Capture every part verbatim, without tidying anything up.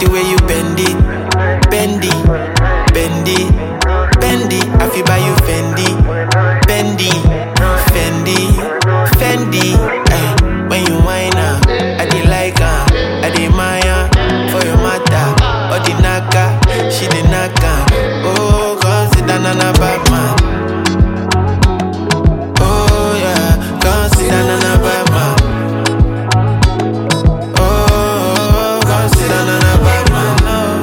the way you bend it, bend it, bend it, bend it. I feel by you Fendi, Fendi, Fendi, Fendi. Ay, when you whine up, I dey like her, I dey Maya for your mata. Or the naka, she the naka. Oh, cause it done on a bad man. Oh yeah, cause it done on a bad man. Oh, cause it done on a bad man.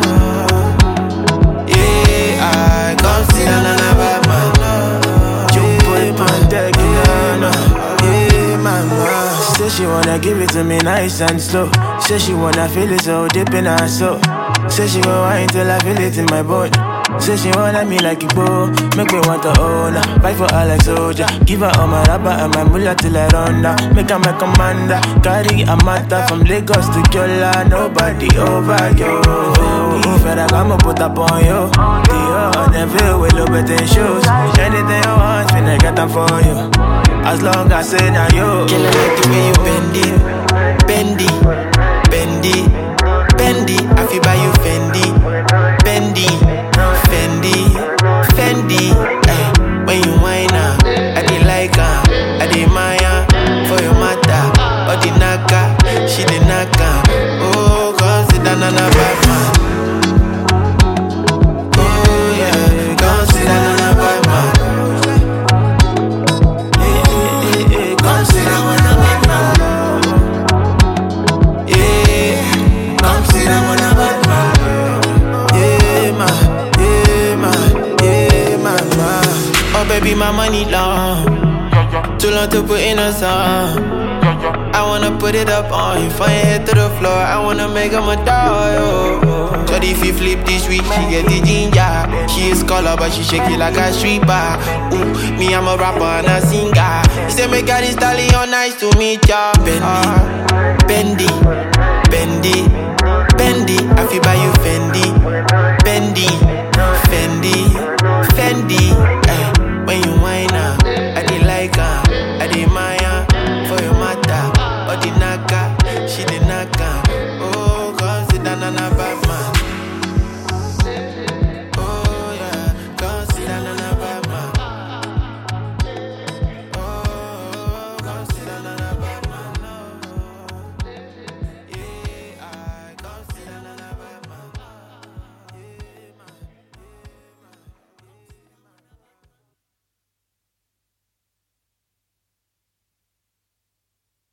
Oh, yeah, I cause it done on a bad man. You put my deck in yeah, mama. Say she wanna give it to me nice and slow. Say she wanna feel it so deep in her soul. Say she gon' wine till I feel it in my bone. Say she wanna me like it go. Make me want to own her. Fight for her like soldier. Give her all my rubber and my mullah till I run down. Make her my commander. Carry a matter from Lagos to Kyola. Nobody over you. If I come put up on you. The never will look better in shoes. Anything you want, finna get them for you. As long as I say now you. Girl, I like the way you bend it, bend it, bend it. Fendi, I feel by you Fendi, Fendi, Fendi, Fendi. Ay, when you whine up, I dey like her, I dey Maya for your mata. Or the naka, she the naka. Oh, cause it done on a bad man. Oh yeah, cause it done on a bad man. Hey, hey, hey, cause it done on a bad man. Oh baby, my money long, too long to put in a song. I wanna put it up on you, from your head to the floor. I wanna make them a doll. So if you flip this week, she get the ginger. She is color, but she shake it like a street bar. Ooh, me I'm a rapper and a singer. He say make her this stallion nice to meet ya. Bendy, bendy,